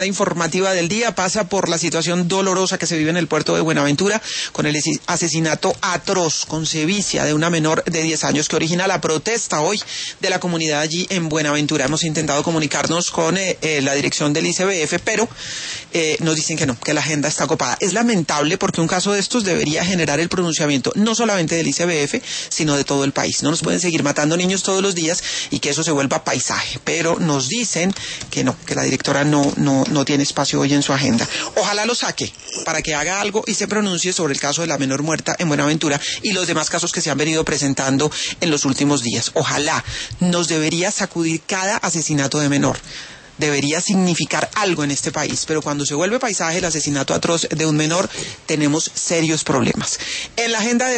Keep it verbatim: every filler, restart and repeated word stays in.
La informativa del día pasa por la situación dolorosa que se vive en el puerto de Buenaventura con el asesinato atroz con sevicia de una menor de diez años que origina la protesta hoy de la comunidad allí en Buenaventura. Hemos intentado comunicarnos con eh, eh, la dirección del I C B F, pero eh, nos dicen que no, que la agenda está copada. Es lamentable porque un caso de estos debería generar el pronunciamiento no solamente del I C B F, sino de todo el país. No nos pueden seguir matando niños todos los días y que eso se vuelva paisaje, pero nos dicen que no, que la directora no, no no tiene espacio hoy en su agenda. Ojalá lo saque para que haga algo y se pronuncie sobre el caso de la menor muerta en Buenaventura y los demás casos que se han venido presentando en los últimos días. Ojalá. Nos debería sacudir cada asesinato de menor. Debería significar algo en este país, pero cuando se vuelve paisaje el asesinato atroz de un menor, tenemos serios problemas. En la agenda de